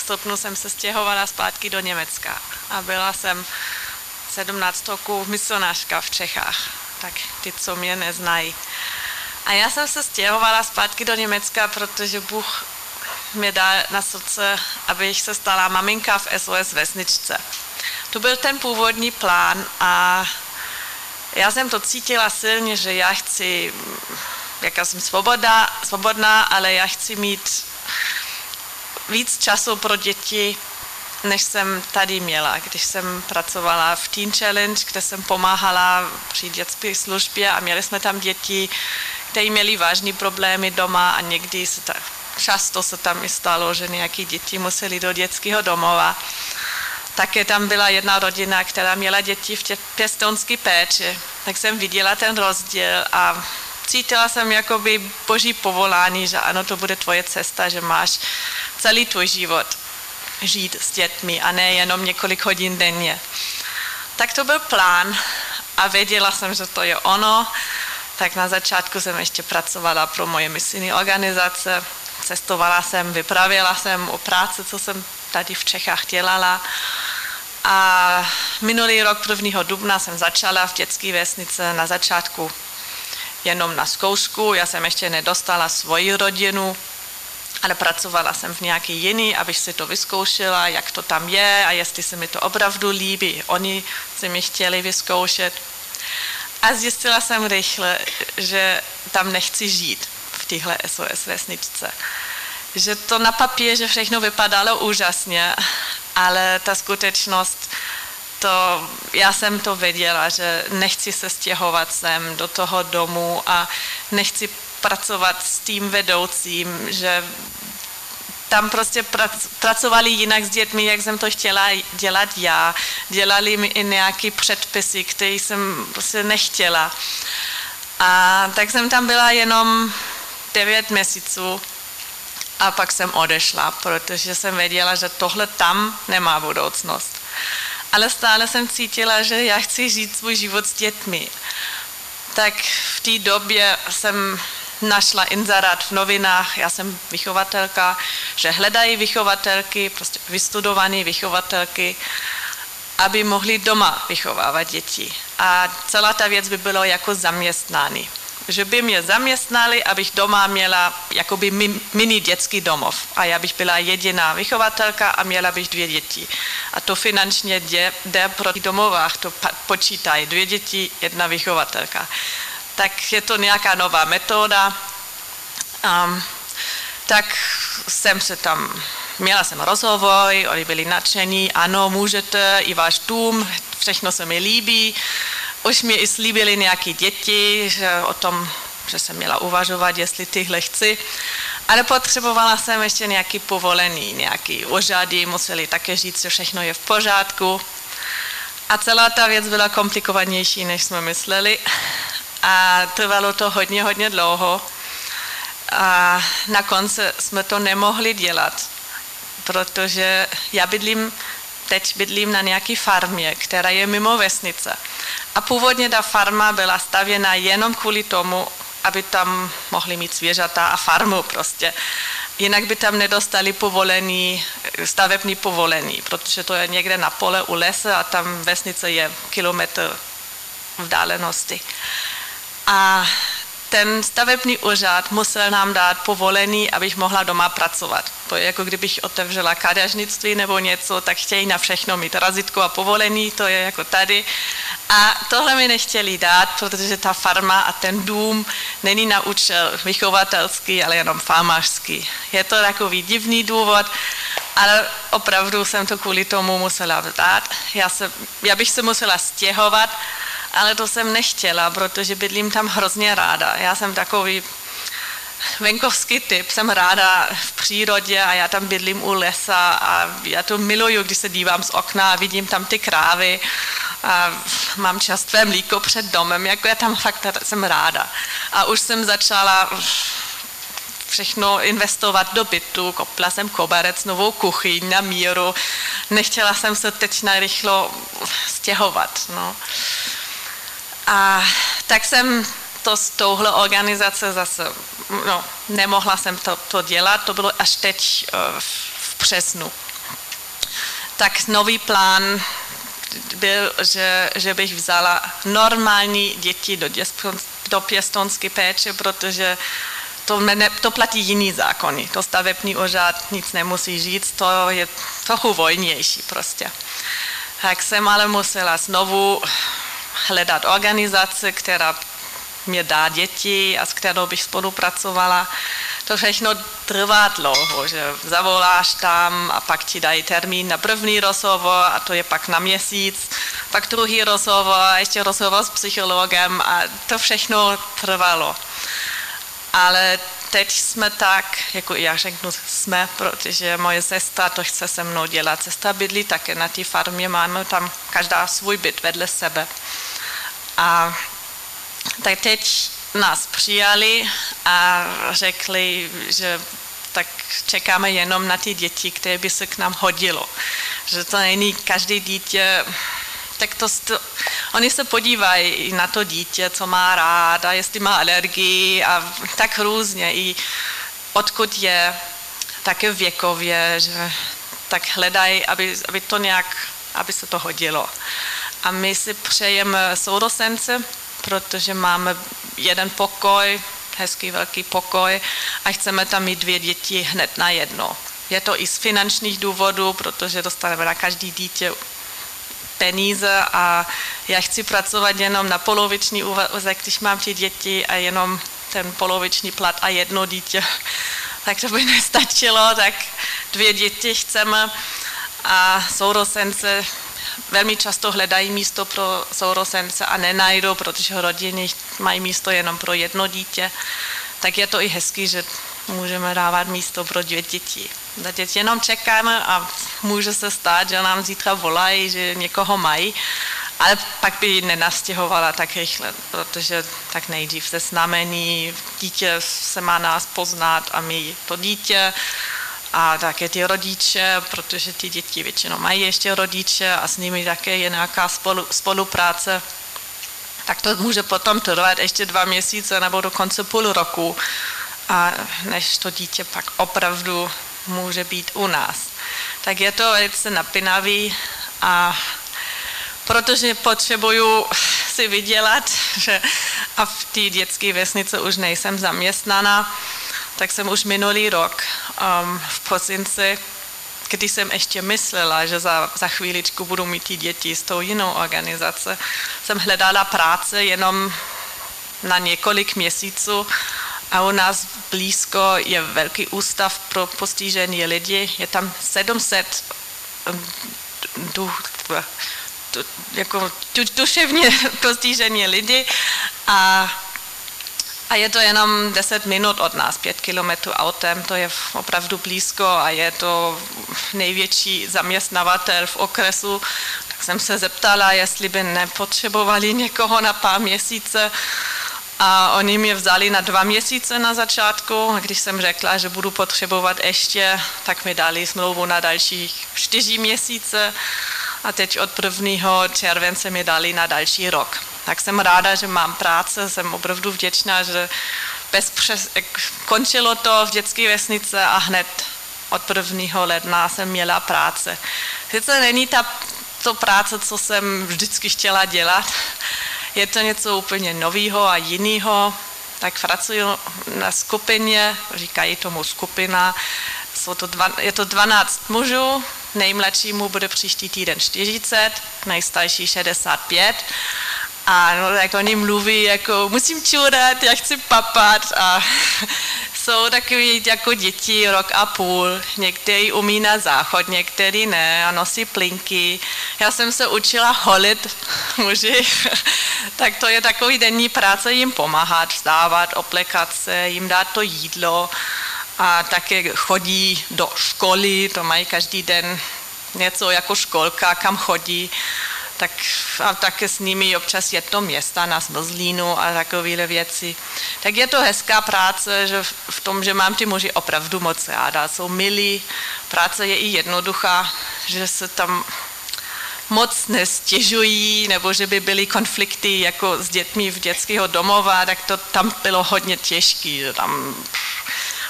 stupnu jsem se stěhovala zpátky do Německa a byla jsem 17 roků misionářka v Čechách, tak ty, co mě neznají. A já jsem se stěhovala zpátky do Německa, protože Bůh mě dal na srdce, abych se stala maminka v SOS Vesničce. To byl ten původní plán a já jsem to cítila silně, že já chci, jaká jsem svobodná, ale já chci mít víc času pro děti, než jsem tady měla. Když jsem pracovala v Teen Challenge, kde jsem pomáhala při dětské službě a měli jsme tam děti, které měly vážné problémy doma a někdy často se tam i stalo, že nějaké děti museli do dětského domova. Také tam byla jedna rodina, která měla děti v pěstounské péči, tak jsem viděla ten rozdíl a cítila jsem jakoby boží povolání, že ano, to bude tvoje cesta, že máš celý tvůj život žít s dětmi a ne jenom několik hodin denně. Tak to byl plán a věděla jsem, že to je ono, tak na začátku jsem ještě pracovala pro moje misijní organizace, cestovala jsem, vypravěla jsem o práci, co jsem tady v Čechách dělala. A minulý rok 1. dubna jsem začala v dětské vesnice na začátku jenom na zkoušku. Já jsem ještě nedostala svoji rodinu, ale pracovala jsem v nějaký jiný, abych si to vyzkoušela, jak to tam je a jestli se mi to opravdu líbí. Oni si mi chtěli vyzkoušet. A zjistila jsem rychle, že tam nechci žít v téhle SOS vesničce. Že to na papíře všechno vypadalo úžasně, ale ta skutečnost, já jsem to věděla, že nechci se stěhovat sem do toho domu a nechci pracovat s tím vedoucím, že tam prostě pracovali jinak s dětmi, jak jsem to chtěla dělat já. Dělali mi i nějaké předpisy, které jsem prostě nechtěla. A tak jsem tam byla jenom 9 měsíců a pak jsem odešla, protože jsem věděla, že tohle tam nemá budoucnost. Ale stále jsem cítila, že já chci žít svůj život s dětmi. Tak v té době jsem našla inzerát v novinách, já jsem vychovatelka, že hledají vychovatelky, prostě vystudované vychovatelky, aby mohli doma vychovávat děti. A celá ta věc by bylo jako zaměstnání. Že by mě zaměstnali, abych doma měla jakoby mini dětský domov. A já bych byla jediná vychovatelka a měla bych 2 děti. A to finančně jde pro domovách, to počítají 2 děti, 1 vychovatelka. Tak je to nějaká nová metoda. Tak jsem se tam, měla jsem rozhovor, oni byli nadšení, ano, můžete, i váš dům, všechno se mi líbí. Už mi i slíbili nějaké děti, že o tom, že jsem měla uvažovat, jestli tyhle chci. Ale potřebovala jsem ještě nějaký povolení, nějaký úřady, museli také říct, že všechno je v pořádku. A celá ta věc byla komplikovanější, než jsme mysleli. A trvalo to hodně dlouho. A na konci jsme to nemohli dělat, protože já teď bydlím na nějaké farmě, která je mimo vesnice. A původně ta farma byla stavěna jenom kvůli tomu, aby tam mohli mít zvířata a farmu prostě. Jinak by tam nedostali stavební povolení, protože to je někde na pole u lese a tam vesnice je kilometr vzdálenosti. A ten stavební úřad musel nám dát povolení, abych mohla doma pracovat. To je jako kdybych otevřela kadeřnictví nebo něco, tak chtějí na všechno mít razítko a povolení, to je jako tady. A tohle mi nechtěli dát, protože ta farma a ten dům není na účel vychovatelský, ale jenom farmářský. Je to takový divný důvod, ale opravdu jsem to kvůli tomu musela dát. Já bych se musela stěhovat, ale to jsem nechtěla, protože bydlím tam hrozně ráda. Já jsem takový venkovský typ, jsem ráda v přírodě a já tam bydlím u lesa a já to miluju, když se dívám z okna a vidím tam ty krávy a mám čerstvé mlíko před domem, jako já tam fakt jsem ráda. A už jsem začala všechno investovat do bytu, kopla jsem koberec, novou kuchyň na míru, nechtěla jsem se teď narychlo stěhovat. No. A tak jsem to z touhle organizace zase, nemohla jsem to dělat, to bylo až teď v březnu. tak nový plán byl, že bych vzala normální děti do pěstounské péče, protože to platí jiný zákony. To stavební úřad nic nemusí říct, to je trochu volnější prostě. Tak jsem ale musela znovu hledat organizaci, která mě dá děti a s kterou bych spolupracovala. To všechno trvá dlouho, že zavoláš tam a pak ti dají termín na první rozhovor a to je pak na měsíc, pak druhý rozhovor a ještě rozhovor s psychologem a to všechno trvalo. Ale teď jsme tak, jako já řeknu jsme, protože moje sestra to chce se mnou dělat. Sestra bydlí také na té farmě, máme tam každá svůj byt vedle sebe. A tak teď nás přijali a řekli, že tak čekáme jenom na ty děti, které by se k nám hodilo. Že to není každé dítě, tak oni se podívají na to dítě, co má rád a jestli má alergii a tak různě i odkud je, také věkově, že tak hledají, aby to nějak, aby se to hodilo. A my si přejeme sourozence, protože máme jeden pokoj, hezký velký pokoj a chceme tam mít 2 děti hned na jedno. Je to i z finančních důvodů, protože dostaneme na každý dítě peníze a já chci pracovat jenom na poloviční úvazek, když mám ty děti a jenom ten poloviční plat a jedno dítě. Tak to by nestačilo, tak 2 děti chceme a sourozence velmi často hledají místo pro sourozence a nenajdou, protože rodiny mají místo jenom pro jedno dítě. Tak je to i hezký, že můžeme dávat místo pro 2 děti. Teď jenom čekáme a může se stát, že nám zítra volají, že někoho mají, ale pak by ji nenastěhovala tak rychle, protože tak nejdřív se znamení, dítě se má nás poznat a my to dítě a také ty rodiče, protože ty děti většinou mají ještě rodiče a s nimi také je nějaká spolupráce. Tak to může potom trvat ještě 2 měsíce nebo dokonce půl roku, a než to dítě pak opravdu může být u nás. Tak je to velice napínavý a protože potřebuju si vydělat, že a v té dětské vesnici už nejsem zaměstnaná, tak jsem už minulý rok v prosinci, když jsem ještě myslela, že za chvíličku budu mít ty děti s tou jinou organizací, jsem hledala práce jenom na několik měsíců a u nás blízko je velký ústav pro postižené lidi, je tam 700 duševně postižené lidi a je to jenom 10 minut od nás, 5 kilometrů autem, to je opravdu blízko a je to největší zaměstnavatel v okresu. Tak jsem se zeptala, jestli by nepotřebovali někoho na pár měsíce a oni mě vzali na 2 měsíce na začátku a když jsem řekla, že budu potřebovat ještě, tak mi dali smlouvu na další 4 měsíce a teď od 1. července mi dali na další rok. Tak jsem ráda, že mám práce, jsem opravdu vděčná, že končilo to v dětské vesnice a hned od 1. ledna jsem měla práce. Sice není to práce, co jsem vždycky chtěla dělat, je to něco úplně nového a jiného, tak pracuji na skupině, říkají tomu skupina, je to 12 mužů, nejmladšímu bude příští týden 40, nejstarší 65 a no, tak oni mluví jako musím čurat, já chci papat a jsou takový jako děti 1,5 roku, některý umí na záchod, některý ne a nosí plinky. Já jsem se učila holit muži, tak to je takový denní práce jim pomáhat, vstávat, oplekat se, jim dát to jídlo a také chodí do školy, to mají každý den něco jako školka, kam chodí. Tak a také s nimi občas jet do města na Zmrzlínu a takovéhle věci. Tak je to hezká práce, že v tom, že mám ty muži opravdu moc ráda, jsou milí, práce je i jednoduchá, že se tam moc nestěžují, nebo že by byly konflikty jako s dětmi v dětského domova, tak to tam bylo hodně těžké, že tam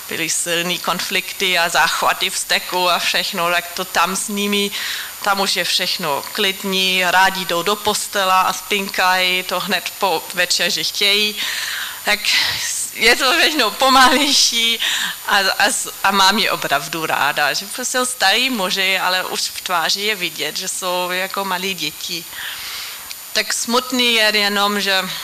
byly silné konflikty a záchvaty vzteku a všechno, tak to tam s nimi, tam už je všechno klidní, rádi jdou do postela a spinkají, to hned po večeři chtějí, tak je to všechno pomalejší a mám je opravdu ráda, že prostě starý muži, ale už v tváři je vidět, že jsou jako malí děti. Tak smutný je jenom,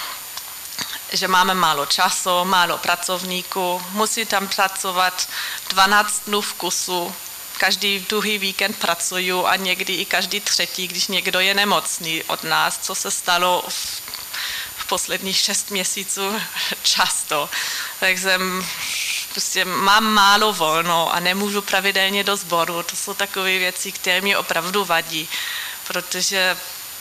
že máme málo času, málo pracovníků, musí tam pracovat 12 dnů v kusu, každý druhý víkend pracuju a někdy i každý třetí, když někdo je nemocný od nás, co se stalo v posledních 6 měsíců často. Takže prostě mám málo volno a nemůžu pravidelně do sboru. To jsou takové věci, které mi opravdu vadí, protože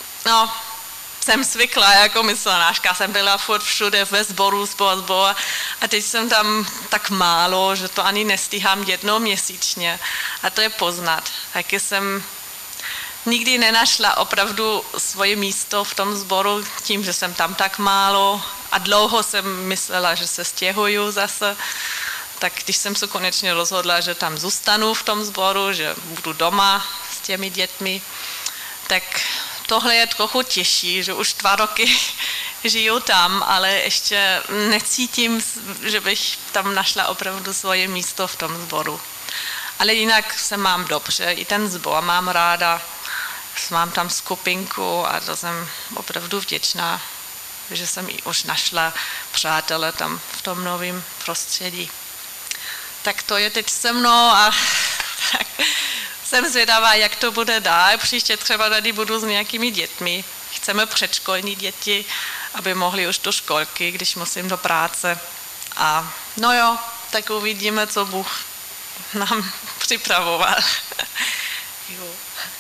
jsem zvykla jako misionářka, jsem byla furt všude ve sboru a teď jsem tam tak málo, že to ani nestíhám jednou měsíčně a to je poznat. Taky jsem nikdy nenašla opravdu svoje místo v tom sboru tím, že jsem tam tak málo a dlouho jsem myslela, že se stěhuju zase, tak když jsem se konečně rozhodla, že tam zůstanu v tom sboru, že budu doma s těmi dětmi, tak tohle je trochu těžší, že už 2 roky žiju tam, ale ještě necítím, že bych tam našla opravdu svoje místo v tom sboru. Ale jinak se mám dobře, i ten sbor mám ráda, mám tam skupinku a to jsem opravdu vděčná, že jsem i už našla přátele tam v tom novém prostředí. Tak to je teď se mnou a tak jsem zvědavá, jak to bude dál. Příště třeba tady budu s nějakými dětmi. Chceme předškolní děti, aby mohli už do školky, když musím do práce. A tak uvidíme, co Bůh nám připravoval. Jo.